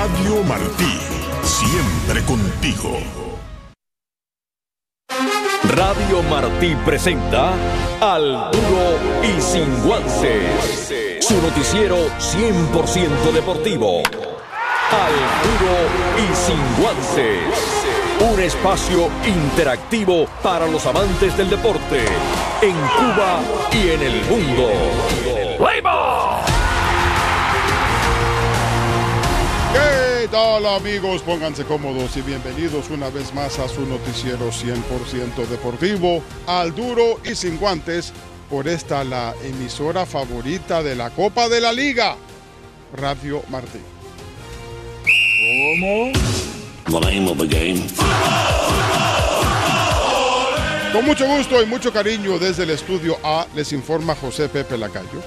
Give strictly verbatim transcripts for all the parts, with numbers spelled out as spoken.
Radio Martí, siempre contigo. Radio Martí presenta Al Duro y Sin Guantes, su noticiero cien por ciento deportivo. Al Duro y Sin Guantes, un espacio interactivo para los amantes del deporte en Cuba y en el mundo. ¡Fuego! ¿Qué tal, amigos? Pónganse cómodos y bienvenidos una vez más a su noticiero cien por ciento deportivo, Al Duro y Sin Guantes, por esta la emisora favorita de la Copa de la Liga, Radio Martí. ¿Cómo? The name of the game. Con mucho gusto y mucho cariño desde el estudio A, les informa José Pepe Lacayo.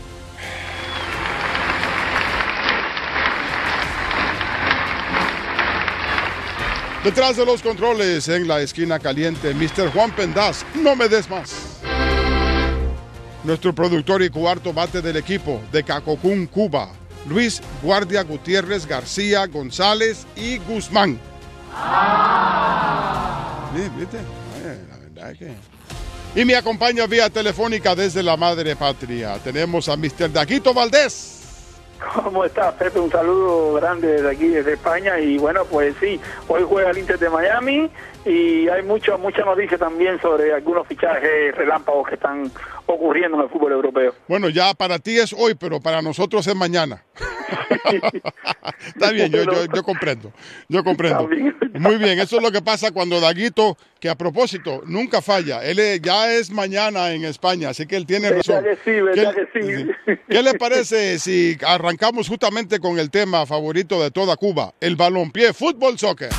Detrás de los controles, en la esquina caliente, mister Juan Pendaz, no me des más. Nuestro productor y cuarto bate del equipo, de Cacocún, Cuba, Luis Guardia Gutiérrez García González y Guzmán. Ah. Sí, ¿viste? Ay, la verdad que... Y me acompaña vía telefónica desde la madre patria. Tenemos a mister Daguito Valdés. ¿Cómo estás, Pepe? Un saludo grande desde aquí, desde España. Y bueno, pues sí, hoy juega el Inter de Miami y hay mucho, mucha noticia también sobre algunos fichajes relámpagos que están ocurriendo en el fútbol europeo. Bueno, ya para ti es hoy, pero para nosotros es mañana. Está bien, yo, yo, yo comprendo, yo comprendo. Muy bien, eso es lo que pasa cuando Daguito, que a propósito, nunca falla, él es, ya es mañana en España, así que él tiene razón. ¿Verdad que sí, verdad ¿Qué, que sí? ¿Qué le parece si arrancamos justamente con el tema favorito de toda Cuba, el balompié, fútbol, soccer?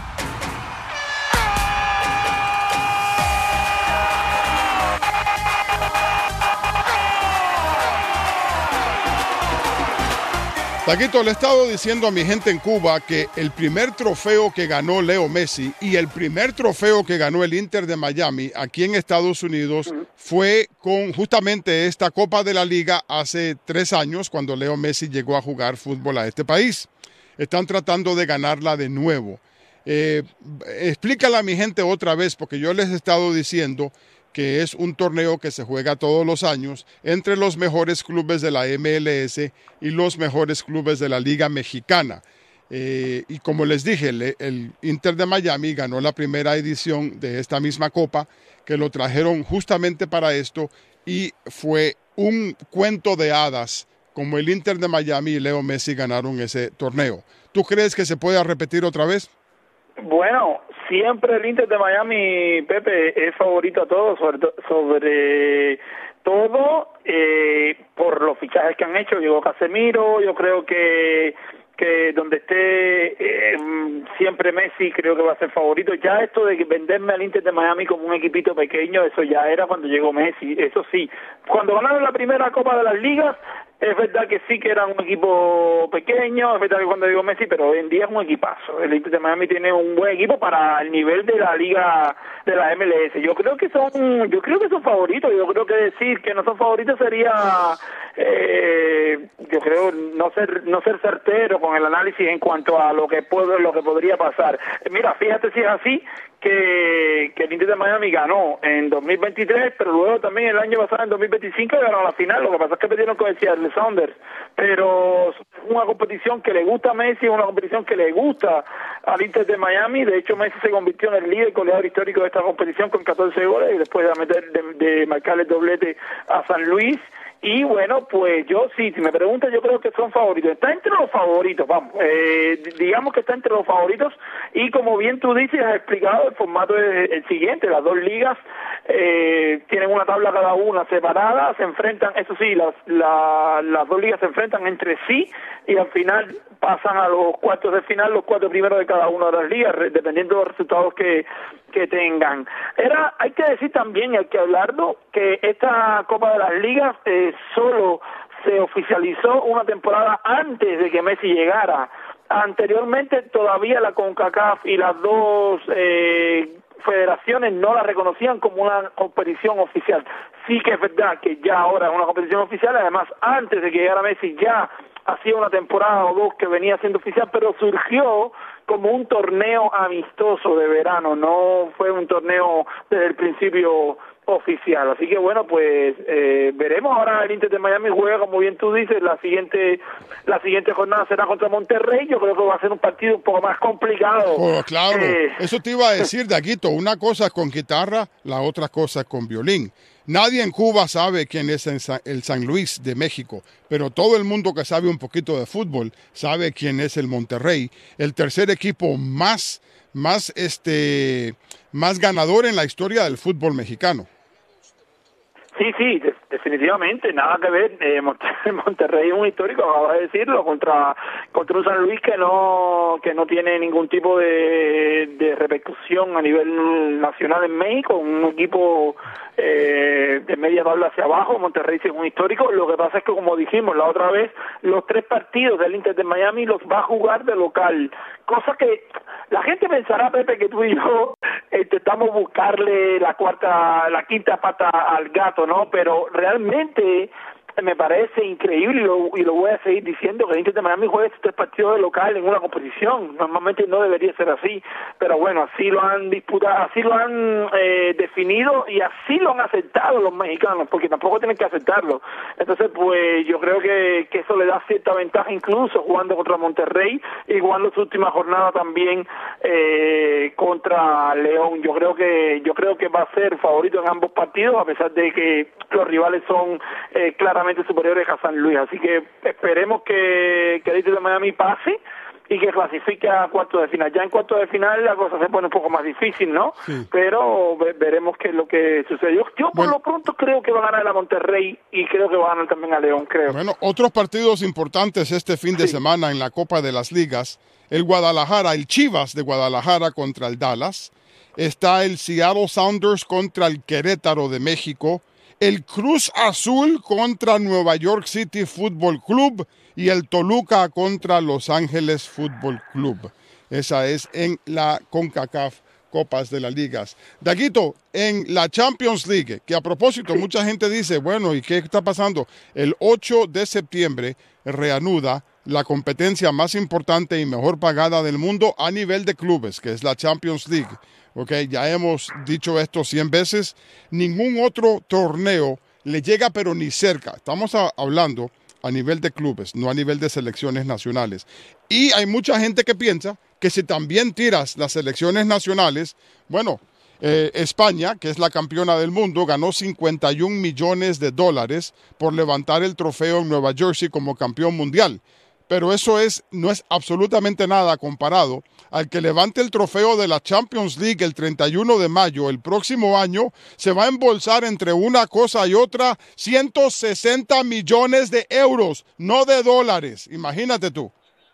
Taquito, le he estado diciendo a mi gente en Cuba que el primer trofeo que ganó Leo Messi y el primer trofeo que ganó el Inter de Miami aquí en Estados Unidos fue con justamente esta Copa de la Liga hace tres años, cuando Leo Messi llegó a jugar fútbol a este país. Están tratando de ganarla de nuevo. Eh, explícale a mi gente otra vez, porque yo les he estado diciendo que es un torneo que se juega todos los años entre los mejores clubes de la M L S y los mejores clubes de la Liga Mexicana. Eh, y como les dije, el, el Inter de Miami ganó la primera edición de esta misma copa, que lo trajeron justamente para esto, y fue un cuento de hadas como el Inter de Miami y Leo Messi ganaron ese torneo. ¿Tú crees que se pueda repetir otra vez? Bueno, siempre el Inter de Miami, Pepe, es favorito a todos, sobre, to sobre todo eh, por los fichajes que han hecho. Llegó Casemiro, yo creo que que donde esté eh, siempre Messi, creo que va a ser favorito. Ya esto de venderme al Inter de Miami como un equipito pequeño, eso ya era cuando llegó Messi, eso sí. Cuando ganaron la primera Copa de las Ligas, es verdad que sí que era un equipo pequeño, es verdad que cuando llegó Messi, pero hoy en día es un equipazo. El Inter de Miami tiene un buen equipo para el nivel de la liga de la M L S. Yo creo que son, yo creo que son favoritos. Yo creo que decir que no son favoritos sería, eh, yo creo, no ser, no ser certero con el análisis en cuanto a lo que puede, lo que podría pasar. Mira, fíjate si es así, que, que el Inter de Miami ganó en dos mil veintitrés, pero luego también el año pasado, en dos mil veinticinco, ganó la final. Lo que pasa es que perdieron con el Seattle Sounders, pero es una competición que le gusta a Messi, es una competición que le gusta al Inter de Miami. De hecho, Messi se convirtió en el líder goleador histórico de esta competición con catorce goles, y después de, meter, de, de marcarle el doblete a San Luis. Y bueno, pues yo sí, si me preguntan, yo creo que son favoritos. Está entre los favoritos, vamos, eh, digamos que está entre los favoritos, y como bien tú dices, has explicado, el formato es el siguiente: las dos ligas eh, tienen una tabla cada una separada, se enfrentan, eso sí, las, la, las dos ligas se enfrentan entre sí, y al final pasan a los cuartos de final los cuatro primeros de cada una de las ligas, dependiendo de los resultados que, que tengan. Era, hay que decir también, y hay que hablarlo, que esta Copa de las Ligas eh, solo se oficializó una temporada antes de que Messi llegara. Anteriormente todavía la CONCACAF y las dos eh, federaciones no la reconocían como una competición oficial. Sí que es verdad que ya ahora es una competición oficial. Además, antes de que llegara Messi ya hacía una temporada o dos que venía siendo oficial, pero surgió como un torneo amistoso de verano, no fue un torneo desde el principio oficial. Así que bueno, pues eh, veremos. Ahora el Inter de Miami juega, como bien tú dices, la siguiente la siguiente jornada será contra Monterrey. Yo creo que va a ser un partido un poco más complicado. Oh, claro, eh, eso te iba a decir, Daguito, una cosa es con guitarra, la otra cosa es con violín. Nadie en Cuba sabe quién es el San Luis de México, pero todo el mundo que sabe un poquito de fútbol sabe quién es el Monterrey, el tercer equipo más, más, este, más ganador en la historia del fútbol mexicano. Sí, sí, de, definitivamente, nada que ver. Eh, Monterrey es un histórico, acabas de decirlo, contra contra un San Luis que no que no tiene ningún tipo de, de repercusión a nivel nacional en México, un equipo eh, de media tabla hacia abajo. Monterrey sí es un histórico. Lo que pasa es que, como dijimos la otra vez, los tres partidos del Inter de Miami los va a jugar de local, cosa que la gente pensará, Pepe, que tú y yo intentamos buscarle la cuarta, la quinta pata al gato, ¿no? Pero realmente me parece increíble y lo, y lo voy a seguir diciendo, que el Inter de Miami juega estos tres partidos de local en una competición. Normalmente no debería ser así, pero bueno, así lo han disputado, así lo han eh, definido y así lo han aceptado los mexicanos, porque tampoco tienen que aceptarlo. Entonces, pues yo creo que, que eso le da cierta ventaja, incluso jugando contra Monterrey y jugando su última jornada también eh, contra León. Yo creo que yo creo que va a ser favorito en ambos partidos, a pesar de que los rivales son eh, claramente superiores a San Luis. Así que esperemos que, que el Inter de Miami pase y que clasifique a cuartos de final. Ya en cuartos de final la cosa se pone un poco más difícil, ¿no? Sí. Pero ve, veremos qué es lo que sucedió. Yo por bueno, lo pronto creo que va a ganar a Monterrey y creo que va a ganar también a León, creo. Bueno, otros partidos importantes este fin de sí. semana en la Copa de las Ligas. El Guadalajara, el Chivas de Guadalajara contra el Dallas. Está el Seattle Sounders contra el Querétaro de México. El Cruz Azul contra Nueva York City Football Club y el Toluca contra Los Ángeles Football Club. Esa es en la CONCACAF Copas de las Ligas. Daguito, en la Champions League, que a propósito mucha gente dice, bueno, ¿y qué está pasando? El ocho de septiembre reanuda la competencia más importante y mejor pagada del mundo a nivel de clubes, que es la Champions League. Okay, ya hemos dicho esto cien veces, ningún otro torneo le llega pero ni cerca. Estamos a, hablando a nivel de clubes, no a nivel de selecciones nacionales. Y hay mucha gente que piensa que si también tiras las selecciones nacionales, bueno, eh, España, que es la campeona del mundo, ganó cincuenta y un millones de dólares por levantar el trofeo en Nueva Jersey como campeón mundial. Pero eso es, no es absolutamente nada comparado al que levante el trofeo de la Champions League el treinta y uno de mayo. El próximo año se va a embolsar entre una cosa y otra ciento sesenta millones de euros, no de dólares. Imagínate tú.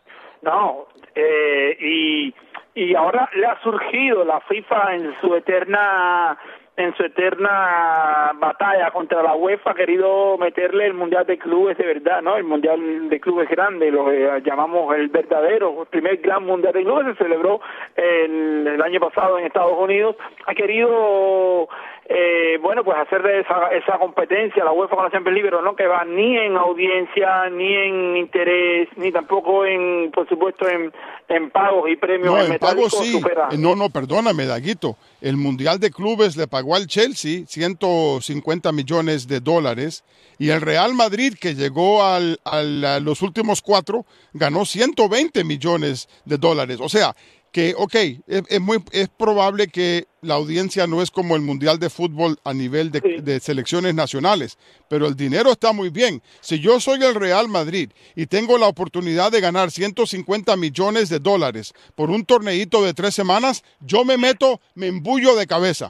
No, eh, y, y ahora le ha surgido la FIFA en su eterna... en su eterna batalla contra la UEFA ha querido meterle el Mundial de Clubes de verdad, ¿no? El Mundial de Clubes grande, lo que llamamos el verdadero, el primer gran Mundial de Clubes, se celebró el, el año pasado en Estados Unidos. Ha querido, eh, bueno, pues hacer esa, esa competencia, la UEFA con la Champions League, pero no que va ni en audiencia, ni en interés, ni tampoco en, por supuesto, en, en pagos y premios. No, en pagos sí. Supera. No, no, perdóname, Daguito. El Mundial de Clubes le pagó al Chelsea ciento cincuenta millones de dólares y el Real Madrid, que llegó al, al, a los últimos cuatro, ganó ciento veinte millones de dólares. O sea, que, ok, es, es, muy, es probable que la audiencia no es como el Mundial de Fútbol a nivel de, sí. de selecciones nacionales, pero el dinero está muy bien. Si yo soy el Real Madrid y tengo la oportunidad de ganar ciento cincuenta millones de dólares por un torneito de tres semanas, yo me meto, me embullo de cabeza.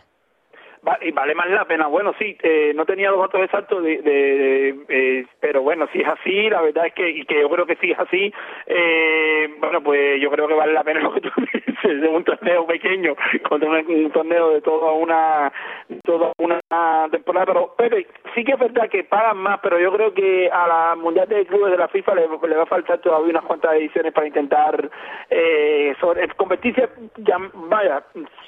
Y vale más la pena. Bueno, sí, eh, no tenía los datos exactos, de, de, de, eh, pero bueno, si es así, la verdad es que, y que yo creo que sí es así, eh, bueno, pues yo creo que vale la pena lo que tú dices. de un torneo pequeño contra un, un torneo de toda una toda una temporada. Pero Pepe, sí que es verdad que pagan más, pero yo creo que a la Mundial de Clubes de la FIFA le, le va a faltar todavía unas cuantas ediciones para intentar eh, sobre, convertirse, ya, vaya,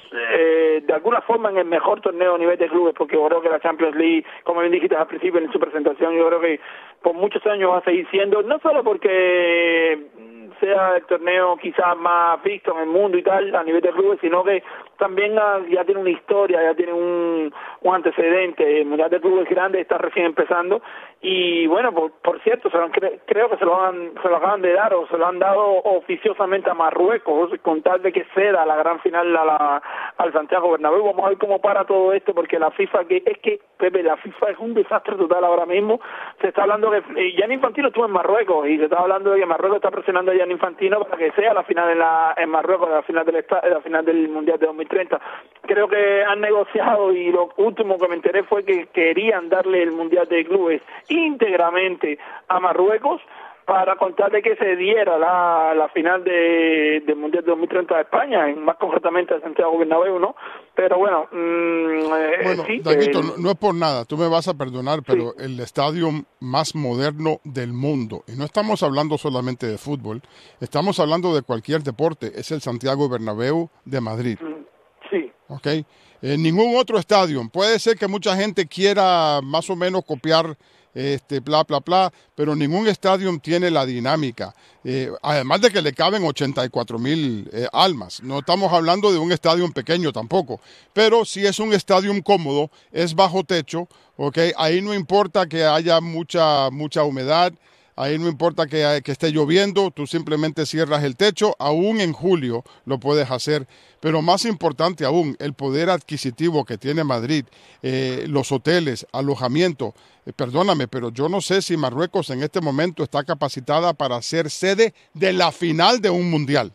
eh, de alguna forma en el mejor torneo a nivel de clubes, porque yo creo que la Champions League, como bien dijiste al principio en su presentación, yo creo que por muchos años va a seguir siendo, no solo porque sea el torneo quizás más visto en el mundo y tal a nivel de clubes, sino que también uh, ya tiene una historia, ya tiene un, un antecedente. El Mundial de Clubes grande está recién empezando y bueno, por, por cierto, se lo han, cre creo que se lo, han, se lo acaban de dar o se lo han dado oficiosamente a Marruecos con tal de que ceda la gran final a la, al Santiago Bernabéu. Vamos a ver cómo para todo esto, porque la FIFA, que es que, Pepe, la FIFA es un desastre total ahora mismo. Se está hablando que eh, Gianni Infantino estuvo en Marruecos y se está hablando de que Marruecos está presionando a Gianni Infantino para que sea la final en, la, en Marruecos, la final del la final del Mundial de dos mil treinta. Creo que han negociado y lo último que me enteré fue que querían darle el Mundial de Clubes íntegramente a Marruecos para contarle que se diera la, la final de, del Mundial de dos mil treinta de España, en, más concretamente a Santiago Bernabéu, ¿no? Pero bueno, mmm, eh, bueno sí, Daguito, eh, no, no es por nada, tú me vas a perdonar, pero sí. el estadio más moderno del mundo, y no estamos hablando solamente de fútbol, estamos hablando de cualquier deporte, es el Santiago Bernabéu de Madrid. Sí. ¿Ok? En ningún otro estadio. Puede ser que mucha gente quiera más o menos copiar este, bla, bla, bla, pero ningún estadio tiene la dinámica. Eh, además de que le caben ochenta y cuatro mil eh, almas. No estamos hablando de un estadio pequeño tampoco, pero si es un estadio cómodo, es bajo techo, ¿ok? Ahí no importa que haya mucha, mucha humedad. Ahí no importa que, que esté lloviendo, tú simplemente cierras el techo, aún en julio lo puedes hacer. Pero más importante aún, el poder adquisitivo que tiene Madrid, eh, los hoteles, alojamiento. Eh, perdóname, pero yo no sé si Marruecos en este momento está capacitada para ser sede de la final de un mundial.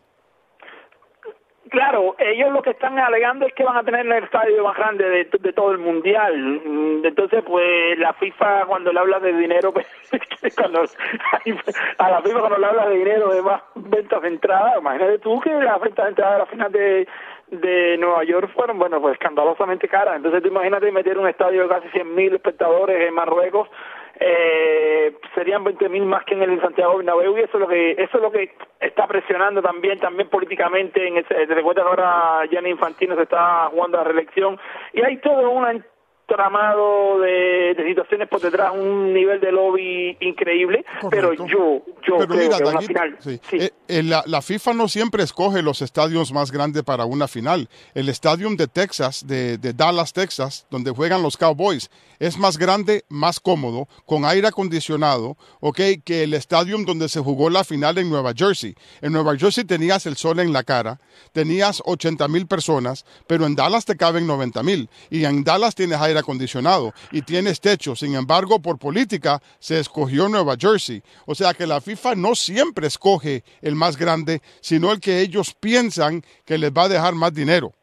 Claro, ellos lo que están alegando es que van a tener el estadio más grande de, de todo el mundial. Entonces, pues la FIFA cuando le habla de dinero, pues, cuando, a la FIFA cuando le habla de dinero de más ventas de entrada, imagínate tú que las ventas de entrada de la final de, de Nueva York fueron, bueno, pues escandalosamente caras. Entonces, tú imagínate meter un estadio de casi cien mil espectadores en Marruecos. Eh, serían veinte mil más que en el Santiago Bernabéu, y eso es lo que eso es lo que está presionando también también políticamente. En ese, te recuerdas ahora Gianni Infantino se está jugando a la reelección y hay todo un tramado de, de situaciones por detrás, un nivel de lobby increíble. Correcto. Pero yo yo pero creo mira, que David, una final sí. Sí. Eh, eh, la, la FIFA no siempre escoge los estadios más grandes para una final. El estadio de Texas, de, de Dallas, Texas, donde juegan los Cowboys, es más grande, más cómodo, con aire acondicionado, okay, que el estadio donde se jugó la final en Nueva Jersey. En Nueva Jersey tenías el sol en la cara, tenías ochenta mil personas, pero en Dallas te caben noventa mil. Y en Dallas tienes aire acondicionado y tienes techo. Sin embargo, por política se escogió Nueva Jersey. O sea que la FIFA no siempre escoge el más grande, sino el que ellos piensan que les va a dejar más dinero.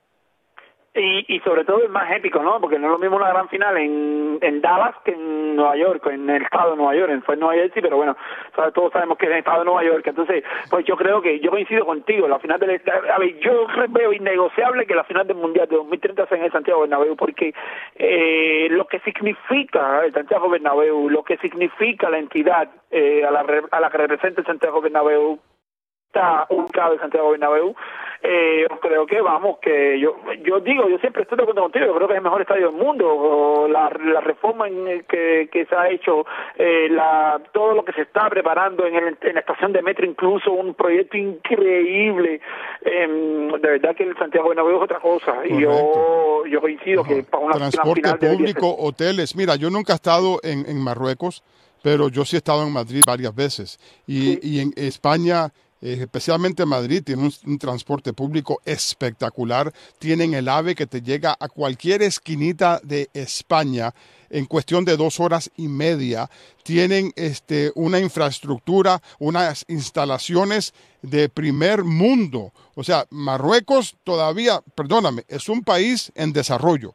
Y, y sobre todo el más épico, ¿no? Porque no es lo mismo una gran final en, en Dallas que en Nueva York, en el estado de Nueva York. Fue en Nueva Jersey, pero bueno, ¿sabes? Todos sabemos que es en el estado de Nueva York. Entonces, pues yo creo que, yo coincido contigo, la final del... A ver, yo veo innegociable que la final del Mundial de dos mil treinta sea en el Santiago Bernabéu, porque eh, lo que significa el Santiago Bernabéu, lo que significa la entidad eh, a, la, a la que representa el Santiago Bernabéu, está ubicado en Santiago Bernabéu. Eh, yo creo que vamos, que yo yo digo, yo siempre estoy de acuerdo contigo, yo creo que es el mejor estadio del mundo. La, la reforma en el que, que se ha hecho, eh, la todo lo que se está preparando en, el, en la estación de metro, incluso un proyecto increíble. Eh, de verdad que el Santiago Bernabéu es otra cosa. Correcto. Y yo yo coincido. Ajá. Que para una, transporte una final público, hoteles. Mira, yo nunca he estado en, en Marruecos, pero yo sí he estado en Madrid varias veces. Y, sí. y en España, eh, especialmente Madrid, tiene un, un transporte público espectacular. Tienen el AVE que te llega a cualquier esquinita de España en cuestión de dos horas y media. Tienen este, una infraestructura, unas instalaciones de primer mundo. O sea, Marruecos todavía, perdóname, es un país en desarrollo.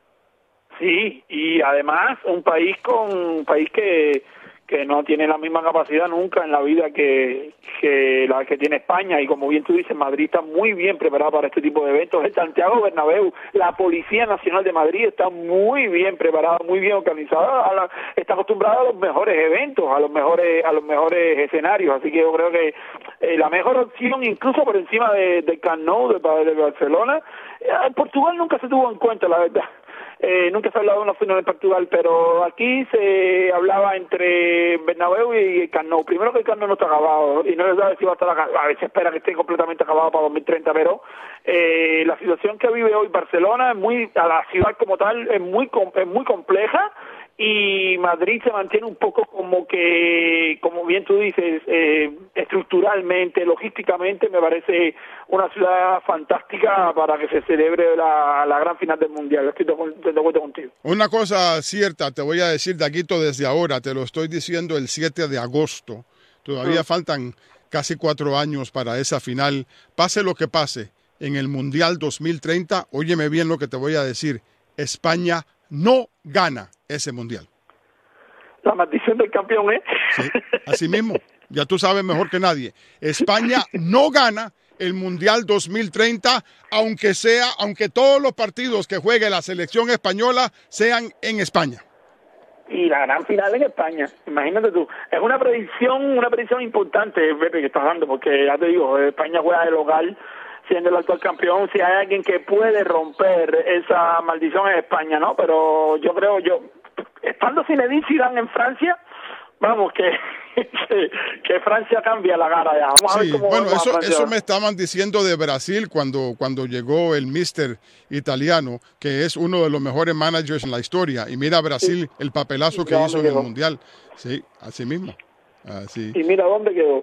Sí, y además un país con un país que que no tiene la misma capacidad nunca en la vida que, que que la que tiene España, y como bien tú dices, Madrid está muy bien preparado para este tipo de eventos. El Santiago Bernabéu, la Policía Nacional de Madrid está muy bien preparada, muy bien organizada, a la, está acostumbrada a los mejores eventos, a los mejores a los mejores escenarios, así que yo creo que eh, la mejor opción, incluso por encima de, de Camp Nou, de, de Barcelona. eh, Portugal nunca se tuvo en cuenta, la verdad. Eh, nunca se ha hablado de una final de Portugal, pero aquí se hablaba entre Bernabéu y Camp Nou. Primero que el Camp Nou no está acabado y no se sabe si va a estar acabado. A ver, se espera que esté completamente acabado para dos mil treinta, pero eh, la situación que vive hoy Barcelona es muy, a la ciudad como tal, es muy es muy compleja. Y Madrid se mantiene un poco como que, como bien tú dices, eh, estructuralmente, logísticamente, me parece una ciudad fantástica para que se celebre la, la gran final del Mundial. Estoy de, de acuerdo contigo. Una cosa cierta, te voy a decir, Daguito, desde ahora, te lo estoy diciendo el siete de agosto. Todavía mm. faltan casi cuatro años para esa final. Pase lo que pase en el Mundial dos mil treinta, óyeme bien lo que te voy a decir, España no gana ese mundial. La maldición del campeón, ¿eh? Sí, así mismo. Ya tú sabes mejor que nadie. España no gana el mundial dos mil treinta, aunque sea, aunque todos los partidos que juegue la selección española sean en España. Y la gran final en España, imagínate tú. Es una predicción, una predicción importante, Pepe, que estás dando, porque ya te digo, España juega de local, siendo el actual campeón. Si hay alguien que puede romper esa maldición es España, ¿no? Pero yo creo, yo, estando Zinedine Zidane en Francia, vamos, que, que, que Francia cambia la cara ya. Vamos a sí, ver cómo bueno, vamos eso, a eso me estaban diciendo de Brasil cuando, cuando llegó el mister italiano, que es uno de los mejores managers en la historia. Y mira Brasil, sí, el papelazo que hizo en el Mundial. Sí, así mismo. Así. Y mira dónde quedó.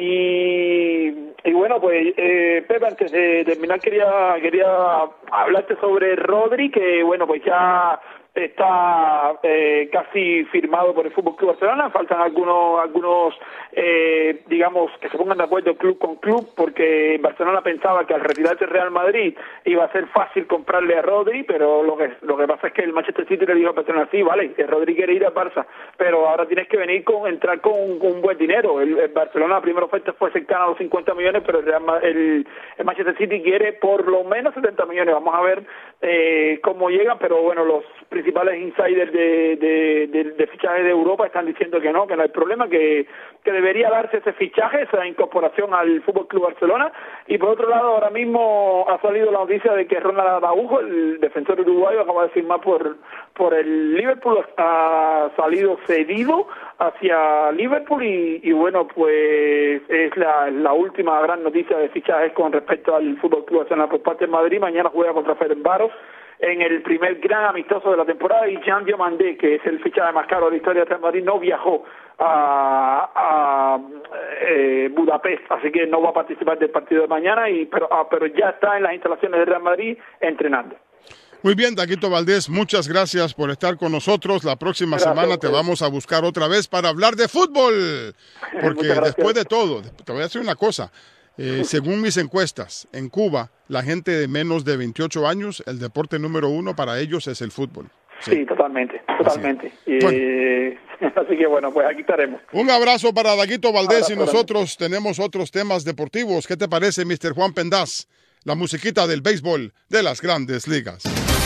Y, y bueno, pues eh, Pepe, antes de terminar quería quería hablarte sobre Rodri, que bueno, pues ya está eh, casi firmado por el Fútbol Club Barcelona. Faltan algunos algunos eh, digamos que se pongan de acuerdo club con club, porque Barcelona pensaba que al retirarse el Real Madrid iba a ser fácil comprarle a Rodri, pero lo que lo que pasa es que el Manchester City le dijo a Barcelona: sí, vale, que Rodri quiere ir al Barça, pero ahora tienes que venir con entrar con, con un buen dinero. El, el Barcelona, la primera oferta fue cercana a los cincuenta millones, pero el, Real, el, el Manchester City quiere por lo menos setenta millones. Vamos a ver eh, cómo llegan, pero bueno, los principales insiders de, de, de, de fichaje de Europa están diciendo que no, que no hay problema, que, que debería darse ese fichaje, esa incorporación al Fútbol Club Barcelona. Y por otro lado, ahora mismo ha salido la noticia de que Ronald Araujo, el defensor uruguayo, acaba de firmar por por el Liverpool, ha salido cedido hacia Liverpool y, y bueno, pues es la, la última gran noticia de fichajes con respecto al Fútbol Club Barcelona por parte de Madrid. Mañana juega contra Ferencváros en el primer gran amistoso de la temporada, y Jean Diomandé, que es el fichaje más caro de la historia de Real Madrid, no viajó a, a eh, Budapest, así que no va a participar del partido de mañana, y pero, ah, pero ya está en las instalaciones de Real Madrid entrenando. Muy bien, Daguito Valdés, muchas gracias por estar con nosotros. La próxima gracias, semana te vamos a buscar otra vez para hablar de fútbol, porque después de todo, te voy a decir una cosa. Eh, según mis encuestas, en Cuba, la gente de menos de veintiocho años, el deporte número uno para ellos es el fútbol. Sí, sí totalmente, totalmente. Así, y, bueno. Así que bueno, pues aquí estaremos. Un abrazo para Daguito Valdés, y nosotros tenemos otros temas deportivos. ¿Qué te parece, mister Juan Pendaz? La musiquita del béisbol de las Grandes Ligas.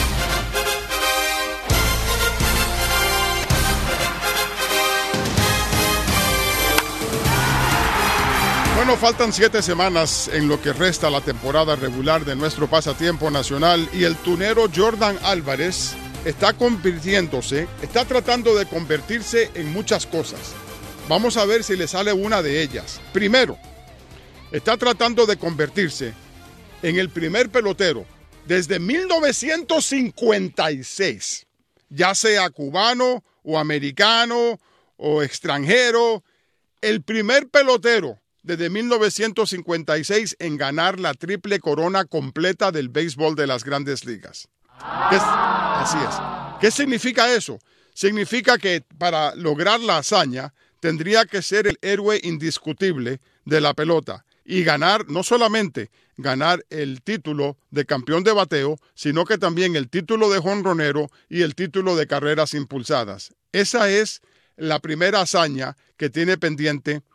Bueno, faltan siete semanas en lo que resta la temporada regular de nuestro pasatiempo nacional, y el tunero Jordan Álvarez está convirtiéndose, está tratando de convertirse en muchas cosas. Vamos a ver si le sale una de ellas. Primero, está tratando de convertirse en el primer pelotero desde mil novecientos cincuenta y seis, ya sea cubano o americano o extranjero, el primer pelotero desde mil novecientos cincuenta y seis en ganar la triple corona completa del béisbol de las Grandes Ligas. ¿Qué es? Así es. ¿Qué significa eso? Significa que para lograr la hazaña tendría que ser el héroe indiscutible de la pelota y ganar, no solamente ganar el título de campeón de bateo, sino que también el título de jonronero y el título de carreras impulsadas. Esa es la primera hazaña que tiene pendiente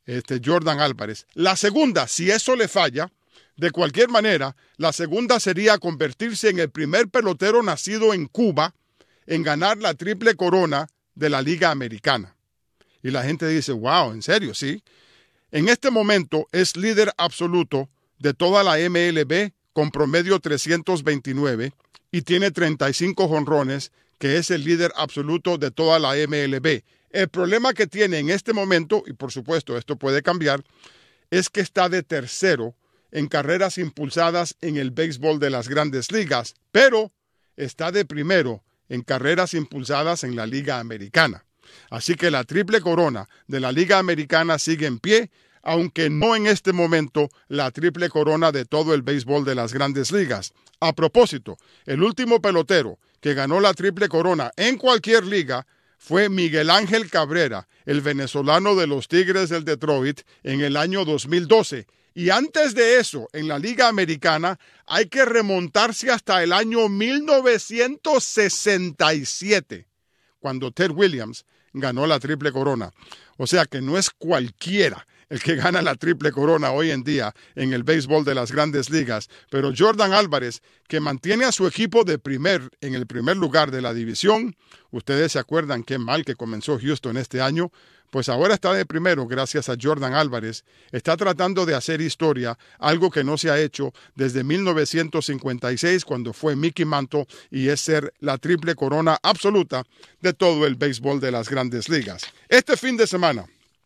este, Jordan Álvarez. La segunda, si eso le falla, de cualquier manera, la segunda sería convertirse en el primer pelotero nacido en Cuba en ganar la triple corona de la Liga Americana. Y la gente dice, wow, ¿en serio? Sí. En este momento es líder absoluto de toda la M L B con promedio trescientos veintinueve y tiene treinta y cinco jonrones, que es el líder absoluto de toda la M L B. El problema que tiene en este momento, y por supuesto esto puede cambiar, es que está de tercero en carreras impulsadas en el béisbol de las Grandes Ligas, pero está de primero en carreras impulsadas en la Liga Americana. Así que la triple corona de la Liga Americana sigue en pie, aunque no en este momento la triple corona de todo el béisbol de las Grandes Ligas. A propósito, el último pelotero que ganó la triple corona en cualquier liga fue Miguel Ángel Cabrera, el venezolano de los Tigres del Detroit, en el año dos mil doce. Y antes de eso, en la Liga Americana, hay que remontarse hasta el año mil novecientos sesenta y siete, cuando Ted Williams ganó la triple corona. O sea que no es cualquiera el que gana la triple corona hoy en día en el béisbol de las Grandes Ligas. Pero Jordan Álvarez, que mantiene a su equipo de primer, en el primer lugar de la división, ustedes se acuerdan qué mal que comenzó Houston este año, pues ahora está de primero gracias a Jordan Álvarez. Está tratando de hacer historia, algo que no se ha hecho desde mil novecientos cincuenta y seis, cuando fue Mickey Mantle, y es ser la triple corona absoluta de todo el béisbol de las Grandes Ligas. Este fin de semana,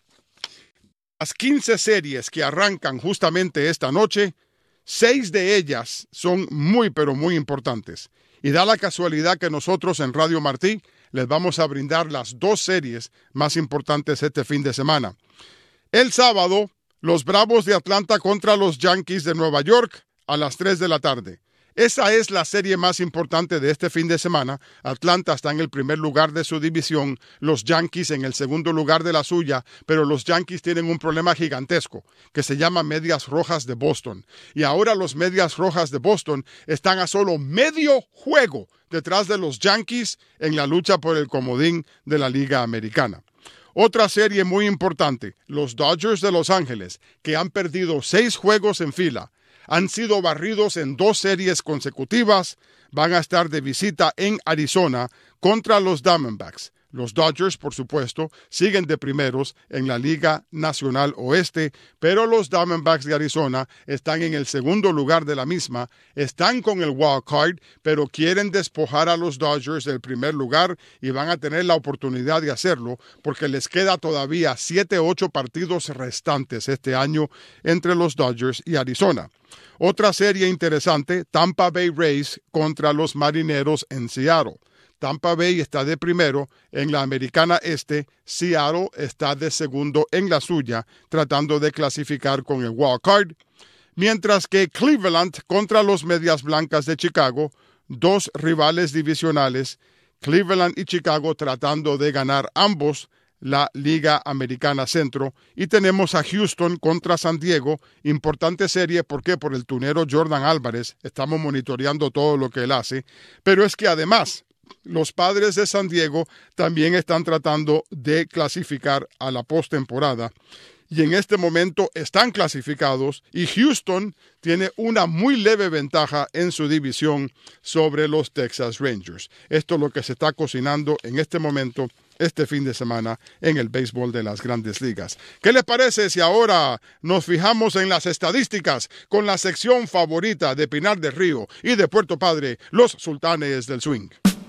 las quince series que arrancan justamente esta noche, seis de ellas son muy pero muy importantes. Y da la casualidad que nosotros en Radio Martí les vamos a brindar las dos series más importantes este fin de semana. El sábado, los Bravos de Atlanta contra los Yankees de Nueva York a las tres de la tarde. Esa es la serie más importante de este fin de semana. Atlanta está en el primer lugar de su división, los Yankees en el segundo lugar de la suya, pero los Yankees tienen un problema gigantesco que se llama Medias Rojas de Boston. Y ahora los Medias Rojas de Boston están a solo medio juego detrás de los Yankees en la lucha por el comodín de la Liga Americana. Otra serie muy importante, los Dodgers de Los Ángeles, que han perdido seis juegos en fila, han sido barridos en dos series consecutivas, van a estar de visita en Arizona contra los Diamondbacks. Los Dodgers, por supuesto, siguen de primeros en la Liga Nacional Oeste, pero los Diamondbacks de Arizona están en el segundo lugar de la misma, están con el wild card, pero quieren despojar a los Dodgers del primer lugar y van a tener la oportunidad de hacerlo porque les queda todavía siete u ocho partidos restantes este año entre los Dodgers y Arizona. Otra serie interesante, Tampa Bay Rays contra los Marineros en Seattle. Tampa Bay está de primero en la Americana Este, Seattle está de segundo en la suya, tratando de clasificar con el wild card, mientras que Cleveland contra los Medias Blancas de Chicago, dos rivales divisionales, Cleveland y Chicago tratando de ganar ambos la Liga Americana Centro, y tenemos a Houston contra San Diego, importante serie, ¿por qué? Por el tunero Jordan Álvarez, estamos monitoreando todo lo que él hace, pero es que además los Padres de San Diego también están tratando de clasificar a la postemporada y en este momento están clasificados y Houston tiene una muy leve ventaja en su división sobre los Texas Rangers. Esto es lo que se está cocinando en este momento, este fin de semana, en el béisbol de las Grandes Ligas. ¿Qué les parece si ahora nos fijamos en las estadísticas con la sección favorita de Pinar del Río y de Puerto Padre, los Sultanes del Swing?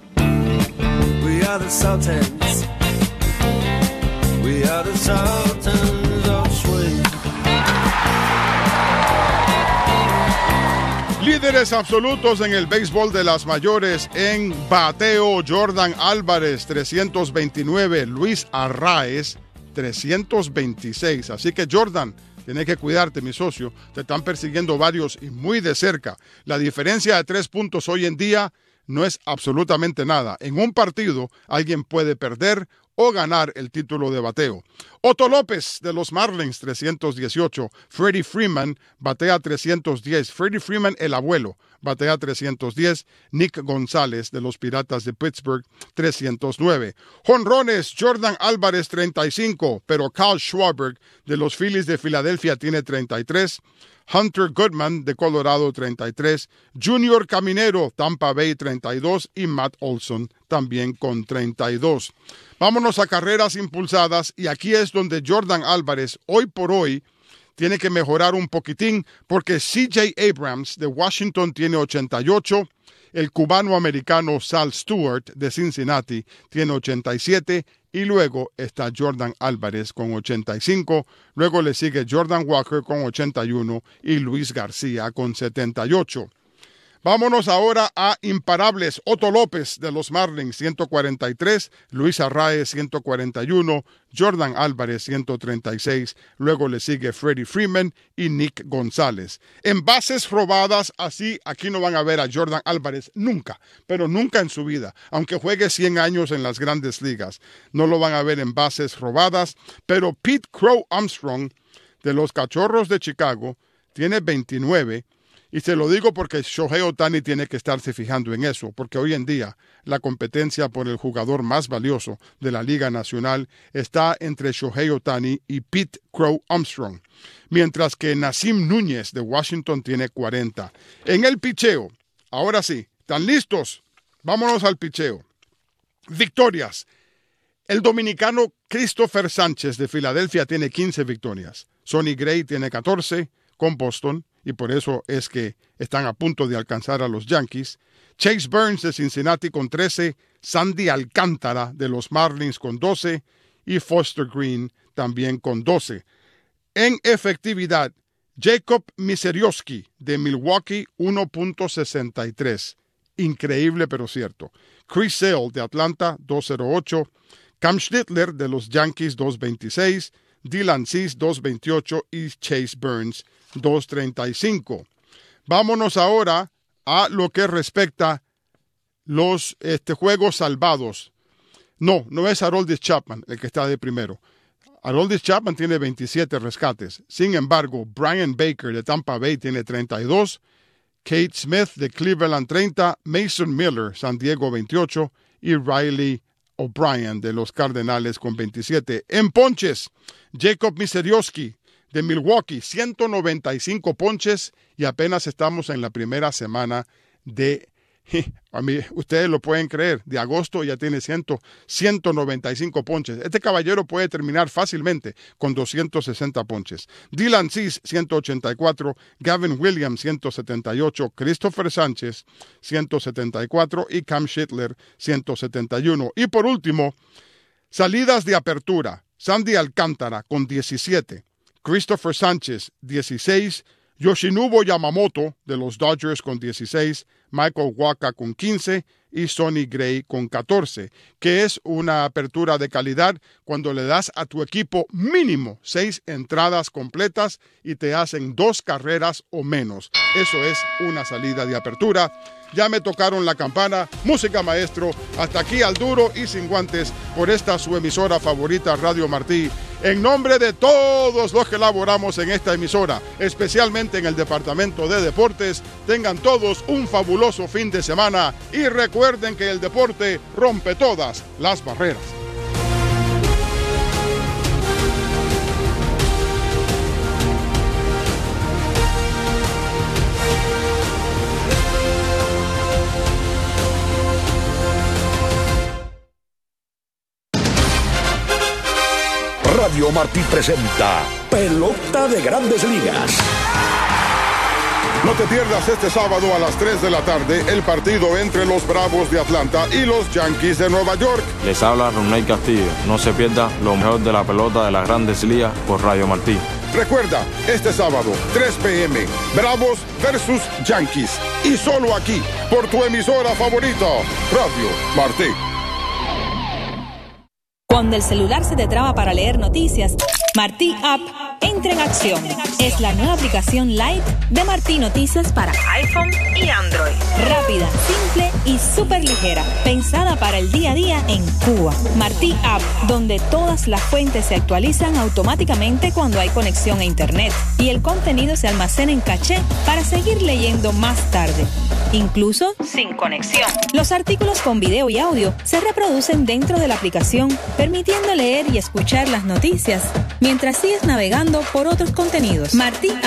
We are the Sultans. We are the Sultans of Swing. Líderes absolutos en el béisbol de las mayores en bateo, Jordan Álvarez, trescientos veintinueve, Luis Arraez, trescientos veintiséis. Así que Jordan, tienes que cuidarte, mi socio. Te están persiguiendo varios y muy de cerca. La diferencia de tres puntos hoy en día no es absolutamente nada. En un partido alguien puede perder o ganar el título de bateo. Otto López de los Marlins, trescientos dieciocho. Freddie Freeman batea trescientos diez. Freddie Freeman, el abuelo, batea trescientos diez. Nick González de los Piratas de Pittsburgh, trescientos nueve. Jonrones, Jordan Álvarez, treinta y cinco, pero Kyle Schwarber de los Phillies de Filadelfia tiene treinta y tres. Hunter Goodman de Colorado, treinta y tres. Junior Caminero, Tampa Bay, treinta y dos. Y Matt Olson también con treinta y dos. Vámonos a carreras impulsadas, y aquí es donde Jordan Álvarez, hoy por hoy, tiene que mejorar un poquitín, porque C J Abrams de Washington tiene ochenta y ocho. El cubano-americano Sal Stewart de Cincinnati tiene ochenta y siete. Y luego está Jordan Álvarez con ochenta y cinco. Luego le sigue Jordan Walker con ochenta y uno y Luis García con setenta y ocho. Vámonos ahora a imparables. Otto López de los Marlins, ciento cuarenta y tres. Luis Arraez, ciento cuarenta y uno. Jordan Álvarez, ciento treinta y seis. Luego le sigue Freddie Freeman y Nick González. En bases robadas, así aquí no van a ver a Jordan Álvarez nunca, pero nunca en su vida. Aunque juegue cien años en las grandes ligas, no lo van a ver en bases robadas. Pero Pete Crow Armstrong de los Cachorros de Chicago tiene veintinueve. Y se lo digo porque Shohei Ohtani tiene que estarse fijando en eso, porque hoy en día la competencia por el jugador más valioso de la Liga Nacional está entre Shohei Ohtani y Pete Crow Armstrong, mientras que Nasim Núñez de Washington tiene cuarenta. En el picheo, ahora sí, ¿están listos? Vámonos al picheo. Victorias. El dominicano Christopher Sánchez de Filadelfia tiene quince victorias. Sonny Gray tiene catorce con Boston, y por eso es que están a punto de alcanzar a los Yankees. Chase Burns de Cincinnati con trece, Sandy Alcántara de los Marlins con doce y Foster Green también con doce. En efectividad, Jacob Misiorowski de Milwaukee, uno punto sesenta y tres. Increíble pero cierto. Chris Sale de Atlanta, dos punto cero ocho. Cam Schnittler de los Yankees, dos punto veintiséis. Dylan Cease, dos punto veintiocho y Chase Burns, dos punto treinta y cinco. Vámonos ahora a lo que respecta los este, juegos salvados. No, no es Aroldis Chapman el que está de primero. Aroldis Chapman tiene veintisiete rescates. Sin embargo, Brian Baker de Tampa Bay tiene treinta y dos. Kate Smith de Cleveland, treinta. Mason Miller, San Diego, veintiocho. Y Riley O'Brien de los Cardenales con veintisiete. En ponches, Jacob Misiorowski de Milwaukee, ciento noventa y cinco ponches, y apenas estamos en la primera semana de, a mí, ustedes lo pueden creer, de agosto ya tiene ciento noventa y cinco ponches. Este caballero puede terminar fácilmente con doscientos sesenta ponches. Dylan Cease, ciento ochenta y cuatro, Gavin Williams, ciento setenta y ocho, Christopher Sánchez, ciento setenta y cuatro y Cam Schnittler, ciento setenta y uno. Y por último, salidas de apertura, Sandy Alcántara con diecisiete, Christopher Sánchez, dieciséis, Yoshinobu Yamamoto de los Dodgers con dieciséis, Michael Wacha con quince y Sonny Gray con catorce, que es una apertura de calidad cuando le das a tu equipo mínimo seis entradas completas y te hacen dos carreras o menos. Eso es una salida de apertura. Ya me tocaron la campana. Música, maestro. Hasta aquí al duro y sin guantes por esta su emisora favorita, Radio Martí. En nombre de todos los que laboramos en esta emisora, especialmente en el Departamento de Deportes, tengan todos un fabuloso fin de semana y recuerden que el deporte rompe todas las barreras. Radio Martí presenta Pelota de Grandes Ligas. No te pierdas este sábado a las tres de la tarde el partido entre los Bravos de Atlanta y los Yankees de Nueva York. Les habla Ronald Castillo. No se pierda lo mejor de la pelota de las Grandes Ligas por Radio Martí. Recuerda, este sábado, tres p m, Bravos versus Yankees. Y solo aquí, por tu emisora favorita, Radio Martí. Cuando el celular se te traba para leer noticias, Martí App Entra en acción. Es la nueva aplicación Lite de Martí Noticias para iPhone y Android. Rápida, simple y súper ligera. Pensada para el día a día en Cuba. Martí App, donde todas las fuentes se actualizan automáticamente cuando hay conexión a Internet. Y el contenido se almacena en caché para seguir leyendo más tarde. Incluso sin conexión. Los artículos con video y audio se reproducen dentro de la aplicación, permitiendo leer y escuchar las noticias mientras sigues navegando por otros contenidos. Martí